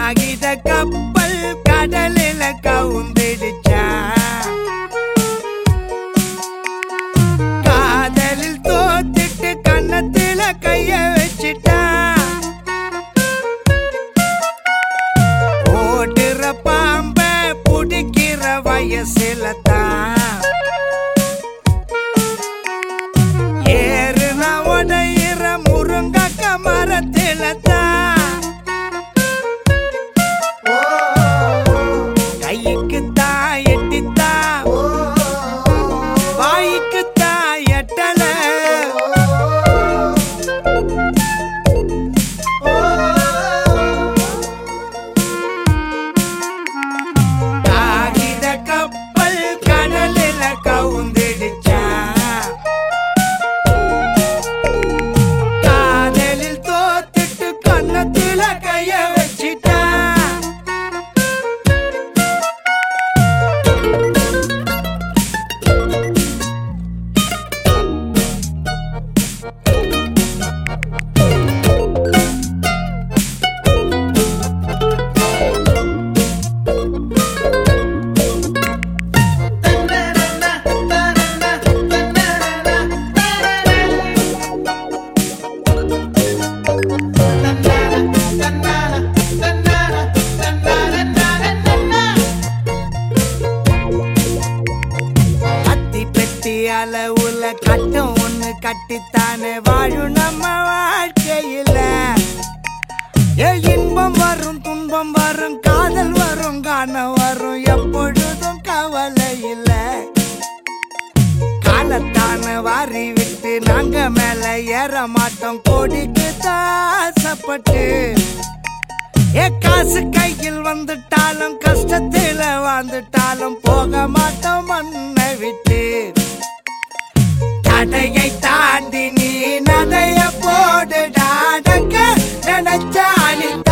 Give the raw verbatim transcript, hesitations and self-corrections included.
காகித கப்பல் கடலில கவுந்திடுச்சா காதலில் தோத்திட்டு கன்னத்தில கைய வச்சிட்டா ஓடுற பாம்ப புடிக்கிற வயசுல தான் ஏறுன உடையிற முருங்கக்க மரத்தில தான் கைக்கு தான் எட்டித்தா வாய்க்கு தான் எட்டல காகித கப்பல் கடலில கவுந்திடுச்சா காதலில் தோத்துட்டு கன்னத்தில கைய வச்சிட்டா அளவுல கட்டம் ஒண்ணு கட்டித்தானே வாழும் நம்ம வாழ்க்கையில ஏ இன்பம் வரும் துன்பம் வரும் காதல் வரும் காணம் வரும் எப்பொழுதும் கவலை இல்ல காலத்தான வாரி விட்டு நாங்க மேல ஏற மாட்டோம் கோடிக்கு தாசப்பட்டு ஏ காசு கையில் வந்துட்டாலும் கஷ்டத்தில வாழ்ந்துட்டாலும் போக மாட்டோம் மண்ணை விட்டு தடையை தாண்டி நீ நடைய போடுடாடங்க நினைச்சாலி